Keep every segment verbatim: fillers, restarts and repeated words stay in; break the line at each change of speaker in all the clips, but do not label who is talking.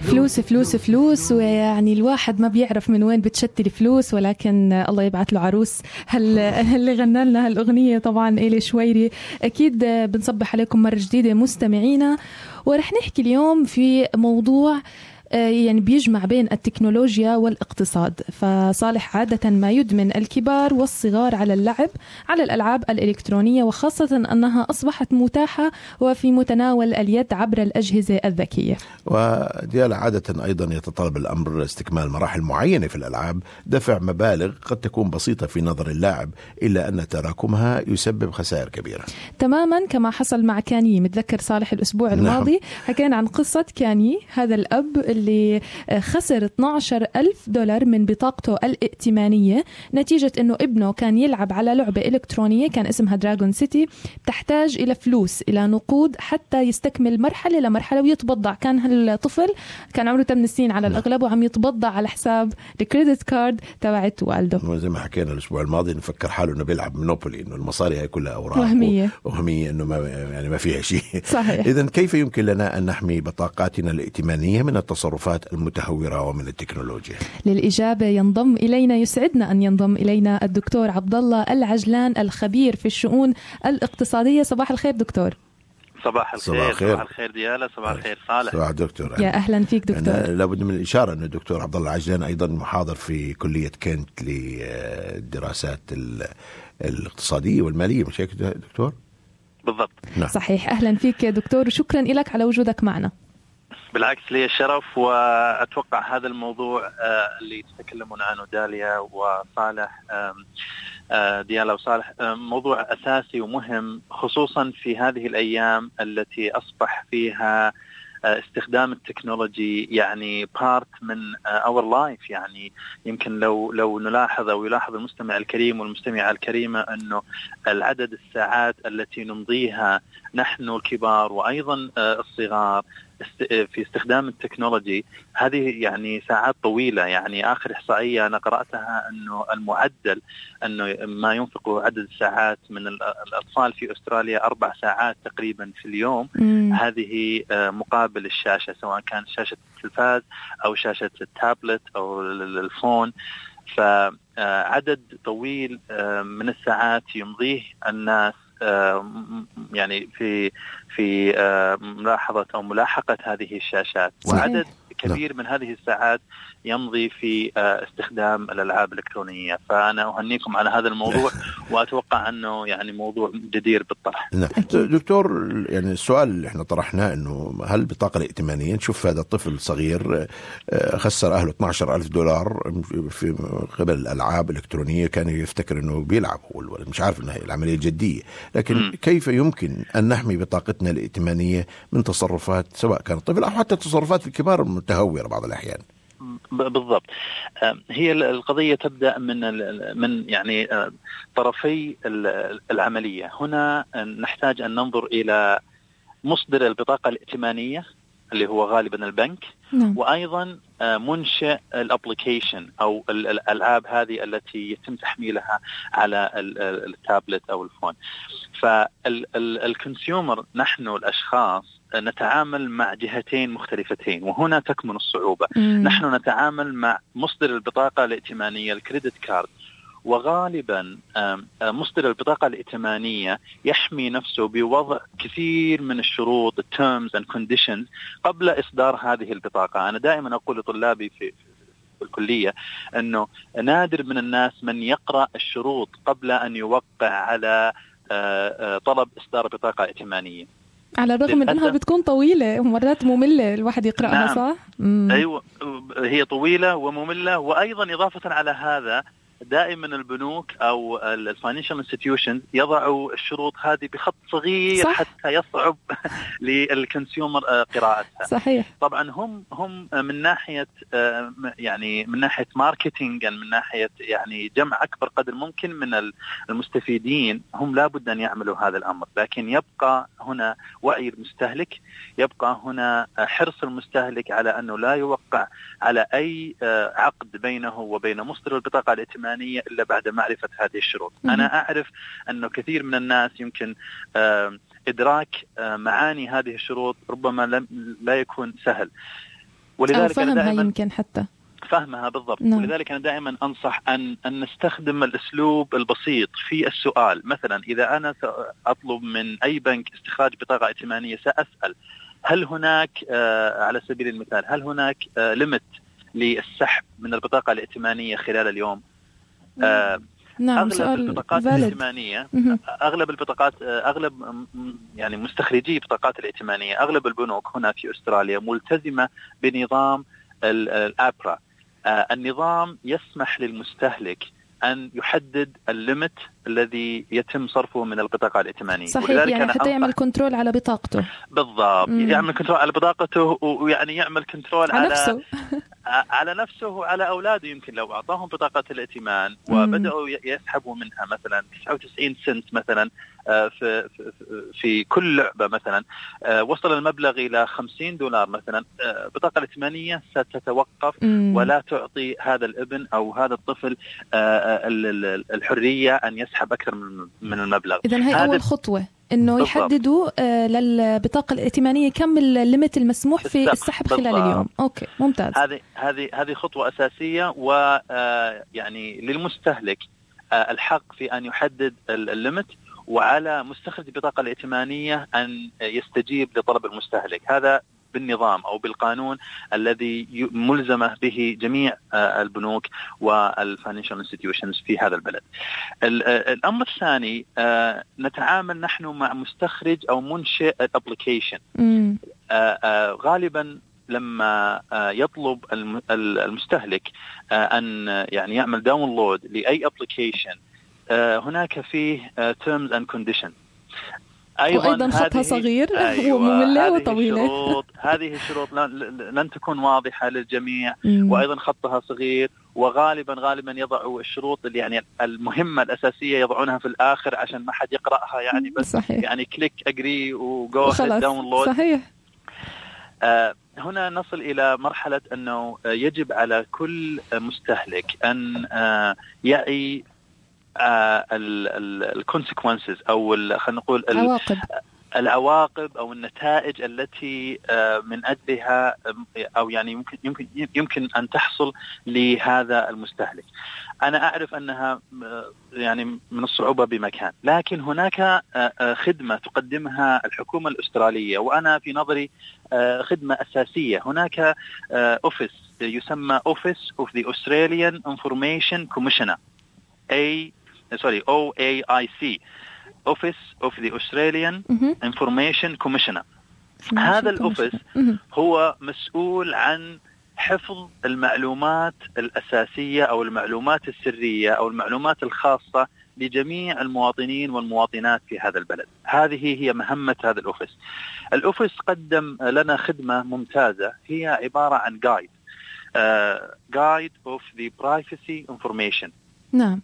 فلوس فلوس فلوس، ويعني الواحد ما بيعرف من وين بتشتري فلوس، ولكن الله يبعث له عروس. هل اللي غنى لنا هالأغنية طبعا إلي شويري. أكيد بنصبح عليكم مرة جديدة مستمعينا، ورح نحكي اليوم في موضوع يعني بيجمع بين التكنولوجيا والاقتصاد. فصالح عادة ما يدمن الكبار والصغار على اللعب على الألعاب الإلكترونية، وخاصة أنها أصبحت متاحة وفي متناول اليد عبر الأجهزة الذكية.
وديالا عادة أيضا يتطلب الأمر استكمال مراحل معينة في الألعاب، دفع مبالغ قد تكون بسيطة في نظر اللاعب، إلا أن تراكمها يسبب خسائر كبيرة.
تماما كما حصل مع كاني. متذكر صالح الأسبوع الماضي نعم. حكينا عن قصة كاني، هذا الأب اللي خسر اثنا عشر ألف دولار من بطاقته الائتمانية نتيجة أنه ابنه كان يلعب على لعبة إلكترونية كان اسمها دراغون سيتي، تحتاج إلى فلوس إلى نقود حتى يستكمل مرحلة لمرحلة ويتبضع. كان هالطفل كان عمره ثماني سنين على الأغلب، وعم يتبضع على حساب الكريدت كارد تبعت والده.
زي ما حكينا الأسبوع الماضي نفكر حاله إنه بيلعب مونوبولي، إنه المصاري هي كلها أوراق
وهمية
وهمية، إنه ما يعني ما فيها شيء.
صحيح.
إذن كيف يمكن لنا أن نحمي بطاقاتنا الائتمانية من التصرفات المتهورة ومن التكنولوجيا؟
للإجابة ينضم إلينا، يسعدنا أن ينضم إلينا الدكتور عبد الله العجلان، الخبير في الشؤون الاقتصادية. صباح الخير دكتور.
صباح الخير. صباح الخير, صباح الخير ديالا. صباح الخير صالح.
صباح دكتور.
يا أهلا فيك دكتور.
لابد من الإشارة أن الدكتور عبد الله العجلان أيضا محاضر في كلية كنت للدراسات الاقتصادية والمالية، مش هيك دكتور؟
بالضبط.
نعم. صحيح. أهلا فيك يا دكتور، وشكرا لك على وجودك معنا.
بالعكس لي الشرف، وأتوقع هذا الموضوع اللي تتكلمون عنه داليا وصالح، ديالا وصالح، موضوع أساسي ومهم، خصوصا في هذه الأيام التي أصبح فيها استخدام التكنولوجي يعني part من our life. يعني يمكن لو لو نلاحظ أو يلاحظ المستمع الكريم والمستمعة الكريمة أنه العدد الساعات التي نمضيها نحن الكبار وأيضا الصغار في استخدام التكنولوجي هذه يعني ساعات طويلة. يعني آخر إحصائية أنا قرأتها أنه المعدل أنه ما ينفقه عدد الساعات من الأطفال في أستراليا أربع ساعات تقريبا في اليوم.
مم.
هذه مقابل الشاشة، سواء كان شاشة التلفاز أو شاشة التابلت أو الفون. فعدد طويل من الساعات يمضيه الناس يعني في في ملاحظة أو ملاحقة هذه الشاشات، وعدد كبير من هذه الساعات يمضي في استخدام الألعاب الإلكترونية. فأنا أهنيكم على هذا الموضوع، وأتوقع أنه يعني موضوع جدير بالطرح.
دكتور، يعني السؤال اللي احنا طرحناه أنه هل البطاقة الائتمانية، نشوف هذا الطفل صغير خسر أهله اثنا عشر ألف دولار في قبل الألعاب الإلكترونية، كان يفتكر أنه بيلعب، مش عارف أنها العملية جدية. لكن م. كيف يمكن أن نحمي بطاقتنا الائتمانية من تصرفات سواء كان الطفل أو حتى تصرفات الكبار المتهورة بعض الأحيان؟
بالضبط. هي القضية تبدأ من من يعني طرفي العملية. هنا نحتاج أن ننظر إلى مصدر البطاقة الائتمانية اللي هو غالبا البنك، نعم. وأيضا منشئ الابليكيشن أو الألعاب هذه التي يتم تحميلها على التابلت أو الفون. فالكونسيومر نحن الأشخاص نتعامل مع جهتين مختلفتين، وهنا تكمن الصعوبة. مم. نحن نتعامل مع مصدر البطاقة الائتمانية الكريدت كارد، وغالبا مصدر البطاقة الائتمانية يحمي نفسه بوضع كثير من الشروط terms and conditions قبل إصدار هذه البطاقة. أنا دائما أقول لطلابي في الكلية أنه نادر من الناس من يقرأ الشروط قبل أن يوقع على طلب إصدار بطاقة ائتمانية، على
الرغم من أنها بتكون طويلة ومرات مملة الواحد يقرأها. نعم. صح؟
مم. أيوة، هي طويلة ومملة. وأيضا إضافة على هذا دائما البنوك أو الفاينانشال انستيتيوشنز يضعوا الشروط هذه بخط صغير، صح. حتى يصعب للكونسيومر قراءتها.
صحيح.
طبعا هم هم من ناحية يعني من ناحية ماركتينج، من ناحية يعني جمع أكبر قدر ممكن من المستفيدين، هم لابد أن يعملوا هذا الأمر. لكن يبقى هنا وعي المستهلك، يبقى هنا حرص المستهلك على أنه لا يوقع على أي عقد بينه وبين مصدر البطاقة الائتمانية إلا بعد معرفة هذه الشروط. م- أنا أعرف أنه كثير من الناس يمكن إدراك معاني هذه الشروط ربما لا يكون سهل.
ولذلك أنا دائما يمكن حتى
فهمها بالضبط. نعم. ولذلك أنا دائما أنصح أن أن نستخدم الأسلوب البسيط في السؤال. مثلا إذا أنا أطلب من أي بنك استخراج بطاقة ائتمانية سأسأل هل هناك آه على سبيل المثال هل هناك آه ليميت للسحب من البطاقة الائتمانية خلال اليوم؟ آه
نعم.
أغلب البطاقات الائتمانية أغلب البطاقات أغلب يعني مستخرجي بطاقات الائتمانية أغلب البنوك هنا في أستراليا ملتزمة بنظام الأبرا. آه النظام يسمح للمستهلك أن يحدد الليمت الذي يتم صرفه من البطاقة الائتمانية.
صحيح، يعني حتى يعمل كنترول على بطاقته.
بالضبط. مم. يعمل كنترول على بطاقته ويعني يعمل كنترول على,
على نفسه
على نفسه وعلى أولاده. يمكن لو أعطاهم بطاقة الائتمان وبدأوا يسحبوا منها مثلا تسعة وتسعين سنت مثلا في في كل لعبة مثلا، وصل المبلغ إلى خمسين دولار مثلا، بطاقة الائتمانية ستتوقف مم. ولا تعطي هذا الابن أو هذا الطفل الحرية أن يسحب أكثر من المبلغ.
إذن هي أول خطوة إنه بالضبط. يحددوا للبطاقة الائتمانية كم الليميت المسموح في السحب خلال بالضبط. اليوم. أوكي، ممتاز.
هذه هذه هذه خطوة أساسية، ويعني للمستهلك الحق في أن يحدد الليميت، وعلى مستخرج البطاقة الائتمانية أن يستجيب لطلب المستهلك. هذا بالنظام أو بالقانون الذي ملزمة به جميع البنوك والفاينانشال انستيتيوشنز في هذا البلد. الأمر الثاني، نتعامل نحن مع مستخرج أو منشئ الابليكيشن. غالبا لما يطلب المستهلك أن يعني يعمل داونلود لأي ابليكيشن هناك فيه terms and conditions.
أيضا, وأيضا خطها صغير أيوة ومملة وطويلة.
الشروط هذه الشروط لن تكون واضحة للجميع، مم. وأيضا خطها صغير، وغالبا غالبا يضعوا الشروط اللي يعني المهمة الأساسية يضعونها في الآخر عشان ما حد يقرأها، يعني بس صحيح. يعني كليك أجري وجو داونلود.
صحيح.
آه هنا نصل إلى مرحلة أنه يجب على كل مستهلك أن آه يعي الكونسيكونسز او خلينا نقول
العواقب
العواقب او النتائج التي من اجلها او يعني يمكن يمكن يمكن ان تحصل لهذا المستهلك. انا اعرف انها يعني من الصعوبه بمكان، لكن هناك خدمه تقدمها الحكومه الاستراليه، وانا في نظري خدمه اساسيه. هناك اوفيس يسمى Office of the Australian Information Commissioner A sorry أو إيه آي سي Office of the Australian Information Commissioner. هذا الأوفيس هو مسؤول عن حفظ المعلومات الأساسية أو المعلومات السرية أو المعلومات الخاصة لجميع المواطنين والمواطنات في هذا البلد. هذه هي مهمة هذا الأوفيس. الأوفيس قدم لنا خدمة ممتازة، هي عبارة عن guide uh, guide of the privacy information.
نعم.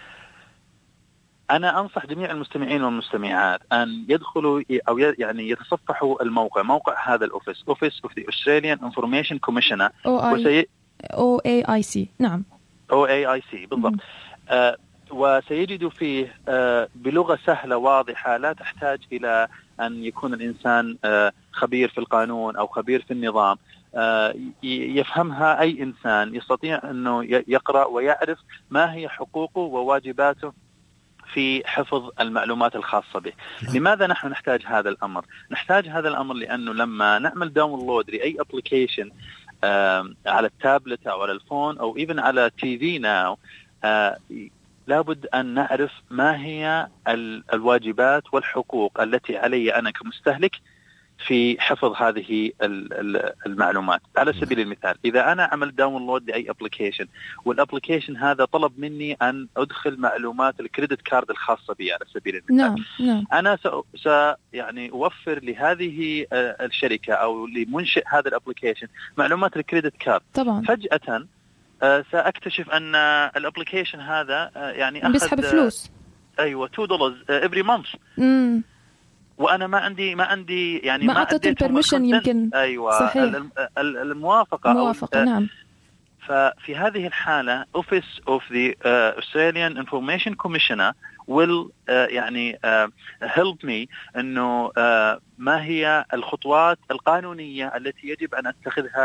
أنا أنصح جميع المستمعين والمستمعات أن يدخلوا أو يعني يتصفحوا الموقع، موقع هذا الأوفيس Office of the Australian Information Commissioner
أو إيه آي سي. نعم
أو إيه آي سي بالضبط. آه وسيجدوا فيه آه بلغة سهلة واضحة، لا تحتاج إلى أن يكون الإنسان آه خبير في القانون أو خبير في النظام. آه يفهمها أي إنسان يستطيع أنه يقرأ ويعرف ما هي حقوقه وواجباته في حفظ المعلومات الخاصة به. لماذا نحن نحتاج هذا الأمر؟ نحتاج هذا الأمر لأنه لما نعمل داونلود لأي أبليكيشن على التابلت أو على الفون أو إيفن على تي في ناو، لابد أن نعرف ما هي الواجبات والحقوق التي علي أنا كمستهلك في حفظ هذه المعلومات. على سبيل المثال، إذا أنا عمل داونلود لأي أبليكيشن والأبليكيشن هذا طلب مني أن أدخل معلومات الكريدت كارد الخاصة بي على سبيل المثال،
نعم. نعم.
أنا س يعني أوفر لهذه الشركة أو لمنشئ هذا الأبليكيشن معلومات الكريدت كارد.
طبعا.
فجأة سأكتشف أن الأبليكيشن هذا يعني أخذ
بيسحب فلوس.
أيوة two dollars every month.
مم.
وانا ما عندي ما عندي يعني
ما اعطيت البرميشن يمكن.
ايوه
صحيح.
الموافقه
موافقه. نعم.
ففي هذه الحاله Office of the uh, Australian Information Commissioner will uh, يعني uh, help me انه uh, ما هي الخطوات القانونيه التي يجب ان اتخذها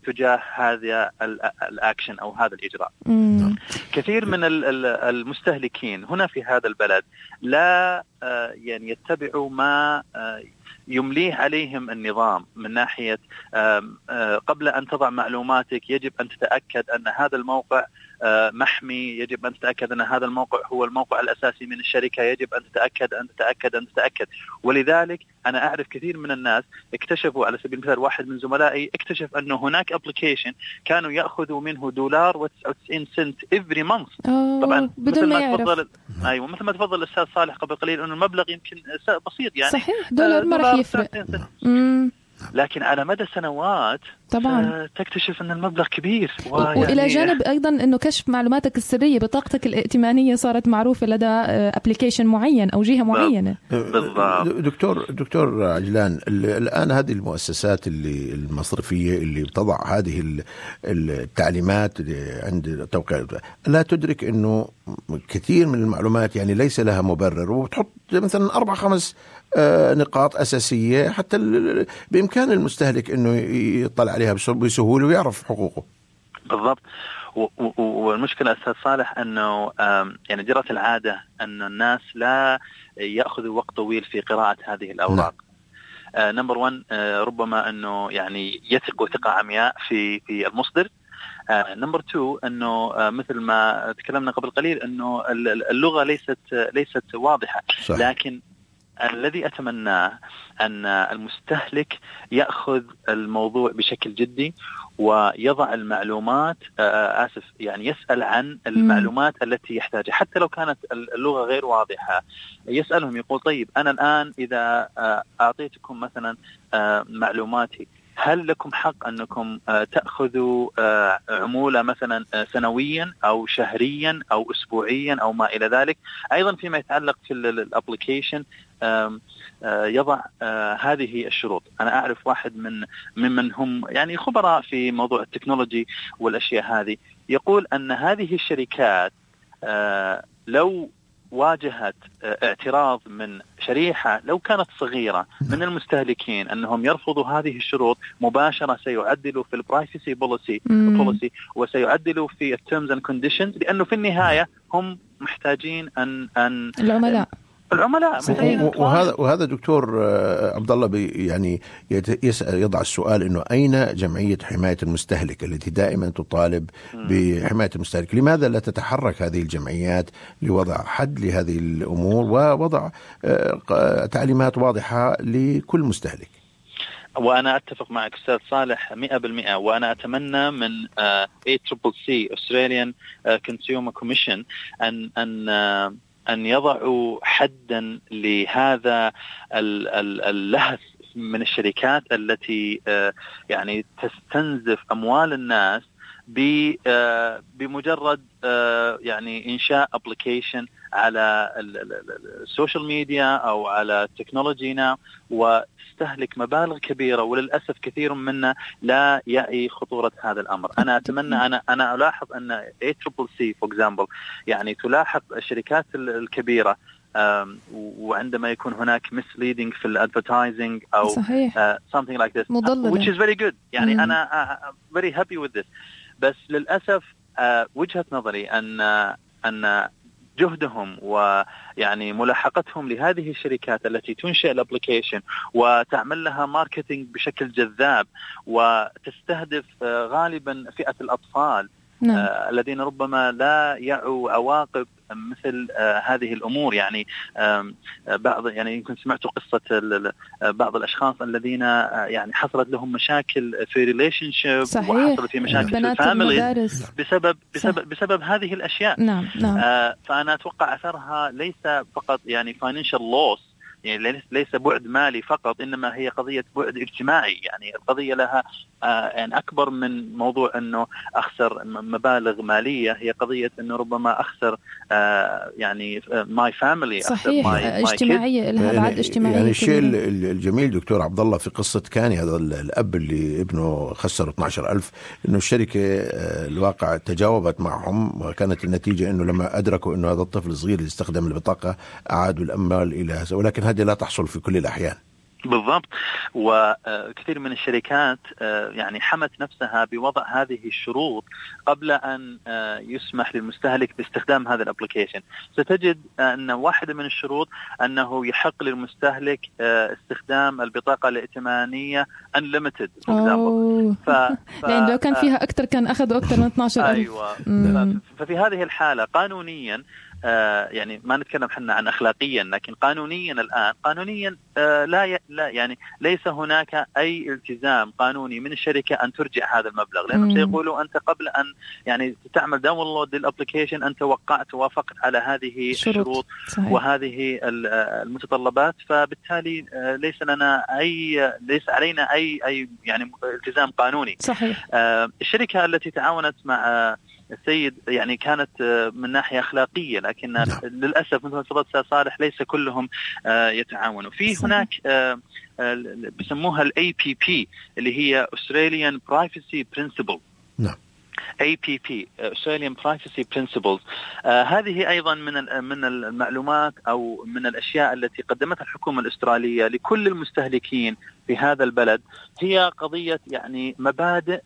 تجاه هذا الأكشن أو هذا الإجراء. كثير من المستهلكين هنا في هذا البلد لا يعني يتبعوا ما يمليه عليهم النظام من ناحية قبل أن تضع معلوماتك يجب أن تتأكد أن هذا الموقع محمي، يجب أن تتأكد أن هذا الموقع هو الموقع الأساسي من الشركة، يجب أن تتأكد أن تتأكد أن تتأكد. ولذلك أنا أعرف كثير من الناس اكتشفوا، على سبيل المثال واحد من زملائي اكتشف أنه هناك أبليكيشن كانوا يأخذوا منه دولار وتسعة وتسعين سنت every month. طبعا
بدون ما يعرف.
تفضل أيوة مثل ما تفضل الأستاذ صالح قبل قليل أنه المبلغ يمكن بسيط يعني
صحيح دولار ما راح يفرق،
لكن على مدى سنوات
طبعا
تكتشف أن المبلغ كبير.
وإلى جانب أيضا أنه كشف معلوماتك السرية، بطاقتك الائتمانية صارت معروفة لدى أبليكيشن معين أو جهة معينة.
بالضبط. دكتور دكتور عجلان، الآن هذه المؤسسات اللي المصرفية اللي بتضع هذه التعليمات عند توقيع لا تدرك أنه كثير من المعلومات يعني ليس لها مبرر، وبتحط مثلا أربع خمس نقاط أساسية حتى بإمكان المستهلك أنه يطلع عليها بسهولة ويعرف حقوقه.
بالضبط. والمشكلة أستاذ صالح أنه يعني جرت العادة أن الناس لا يأخذوا وقت طويل في قراءة هذه الأوراق. نمبر ون ربما أنه يعني يثقوا ثقة عمياء في في المصدر. نمبر تو أنه مثل ما تكلمنا قبل قليل أنه اللغة ليست ليست واضحة. صح. لكن الذي أتمناه أن المستهلك يأخذ الموضوع بشكل جدي ويضع المعلومات آسف يعني يسأل عن المعلومات التي يحتاجها حتى لو كانت اللغة غير واضحة. يسألهم يقول طيب أنا الآن إذا أعطيتكم مثلا معلوماتي هل لكم حق أنكم تأخذوا عمولة مثلا سنويا أو شهريا أو أسبوعيا أو ما إلى ذلك. أيضا فيما يتعلق في الابليكيشن يضع هذه الشروط. أنا أعرف واحد من ممن هم يعني خبراء في موضوع التكنولوجي والأشياء هذه يقول أن هذه الشركات لو واجهت اعتراض من شريحة لو كانت صغيرة من المستهلكين أنهم يرفضوا هذه الشروط مباشرة سيعدلوا في البرايفسي بوليسي بوليسي وسيعدلوا في التيرمز اند كونديشنز، لأنه في النهاية هم محتاجين أن أن
العملاء
العملاء
وهذا وهذا دكتور عبد الله يعني يسأل يضع السؤال انه اين جمعية حماية المستهلك التي دائما تطالب بحماية المستهلك؟ لماذا لا تتحرك هذه الجمعيات لوضع حد لهذه الامور ووضع تعليمات واضحة لكل مستهلك؟
وأنا أتفق معك أستاذ صالح مئة بالمئة، وأنا أتمنى من إيه تريبل سي Australian Consumer Commission أن أن أن يضعوا حدا لهذا اللهث من الشركات التي يعني تستنزف أموال الناس بمجرد يعني إنشاء أبليكيشن على السوشيال ميديا أو على التكنولوجينا وتستهلك مبالغ كبيرة، وللأسف كثير منا لا يعي خطورة هذا الأمر. أنا أتمنى أنا أنا ألاحظ أن إيه تريبل سي for example يعني تلاحظ الشركات الكبيرة وعندما يكون هناك misleading في الادفرتايزنج أو uh, something like this
مضللة.
which is very good يعني مم. أنا uh, very happy with this. بس للأسف uh, وجهة نظري أن uh, أن جهدهم ويعني ملاحقتهم لهذه الشركات التي تنشئ الابليكيشن وتعمل لها ماركتينج بشكل جذاب وتستهدف غالبا فئة الأطفال نعم. آه الذين ربما لا يعوا عواقب مثل آه هذه الأمور. يعني آه بعض يعني يمكن سمعتوا قصة بعض الأشخاص الذين آه يعني حصلت لهم مشاكل في ريليشن شيب وحصلت في مشاكل في الفاميلي بسبب بسبب بسبب هذه الأشياء.
نعم. نعم.
آه فأنا أتوقع أثرها ليس فقط يعني financial loss يعني ليس بعد مالي فقط، إنما هي قضية بعد اجتماعي. يعني القضية لها آه يعني أكبر من موضوع أنه أخسر مبالغ مالية، هي قضية أنه ربما أخسر آه يعني my family.
صحيح. my, my اجتماعية لها بعد
يعني
اجتماعية.
يعني الشيء الجميل دكتور عبد الله في قصة كاني هذا الأب اللي ابنه خسر اثني عشر ألف، إنه الشركة آه الواقع تجاوبت معهم، وكانت النتيجة إنه لما أدركوا إنه هذا الطفل الصغير اللي استخدم البطاقة أعادوا الأموال إلى، ولكن هذه لا تحصل في كل الأحيان.
بالضبط. وكثير من الشركات يعني حمت نفسها بوضع هذه الشروط قبل أن يسمح للمستهلك باستخدام هذا الابليكيشن. ستجد أن واحدة من الشروط أنه يحق للمستهلك استخدام البطاقة الائتمانية unlimited ف... ف...
لأن لو كان فيها أكثر كان أخذوا أكثر من اثني عشر ألف.
أيوة. ف... ففي هذه الحالة قانونيا آه يعني ما نتكلم حنا عن أخلاقيا، لكن قانونيا الآن قانونيا آه لا, ي... لا يعني ليس هناك أي التزام قانوني من الشركة أن ترجع هذا المبلغ، لأنهم سيقولوا أنت قبل أن يعني تعمل داونلود للأبليكيشن أنت وقعت وافقت على هذه الشروط وهذه المتطلبات، فبالتالي آه ليس لنا أي ليس علينا أي أي يعني التزام قانوني.
صحيح.
آه الشركة التي تعاونت مع آه السيد يعني كانت من ناحية أخلاقية، لكن للأسف مثل ما تفضلت أستاذ صالح ليس كلهم يتعاونوا. في هناك بيسموها ال إيه بي بي اللي هي Australian Privacy Principles.
نعم.
إيه بي بي Australian Privacy Principles. آه هذه أيضا من من المعلومات أو من الأشياء التي قدمتها الحكومة الأسترالية لكل المستهلكين في هذا البلد، هي قضية يعني مبادئ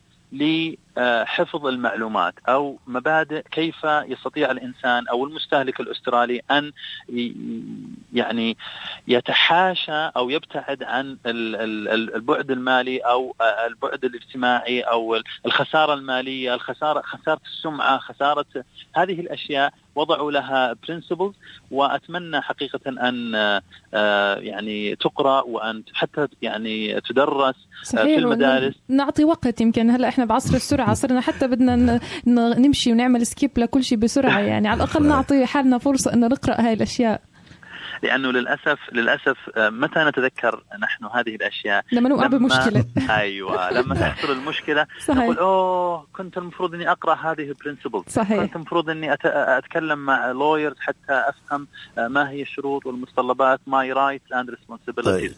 لحفظ المعلومات أو مبادئ كيف يستطيع الإنسان أو المستهلك الأسترالي أن يعني يتحاشى أو يبتعد عن البعد المالي أو البعد الاجتماعي أو الخسارة المالية، الخسارة خسارة السمعة، خسارة هذه الأشياء وضعوا لها principles، وأتمنى حقيقة أن يعني تقرأ وأن حتى يعني تدرس في المدارس.
نعطي وقت، يمكن هلأ إحنا بعصر السرعة صرنا حتى بدنا نمشي ونعمل سكيب لكل شيء بسرعة، يعني على الأقل نعطي حالنا فرصة أن نقرأ هاي الأشياء،
لأنه للأسف للأسف متى نتذكر نحن هذه الأشياء؟
لما نوقع بمشكلة.
أيوة، لما تحصل المشكلة نقول أوه كنت المفروض إني أقرأ هذه البرينسيبل، كنت المفروض إني أتكلم مع لويرز حتى أفهم ما هي الشروط والمتطلبات my rights and responsibilities.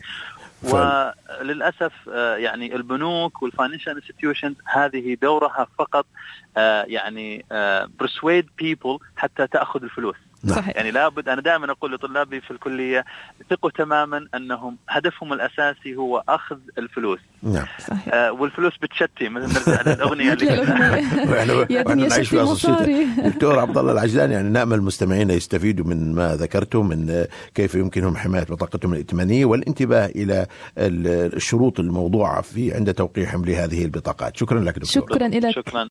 وللأسف يعني البنوك والفاينانشال انستتيوشنز هذه دورها فقط يعني persuade people حتى تأخذ الفلوس. صحيح. يعني لابد، أنا دائما أقول لطلابي في الكلية ثقوا تماما أنهم هدفهم الأساسي هو أخذ الفلوس.
نعم.
آه والفلوس بتشتي، مثل نرجع للأغنية
اللي احنا نعيش فيها صوصيتها. دكتور عبد الله العجلاني، يعني نأمل المستمعين يستفيدوا من ما ذكرته من كيف يمكنهم حماية بطاقتهم الائتمانية والانتباه إلى الشروط الموضوعة في عند توقيعهم لهذه البطاقات. شكرا لك دكتور.
شكرا لك.
شكرا.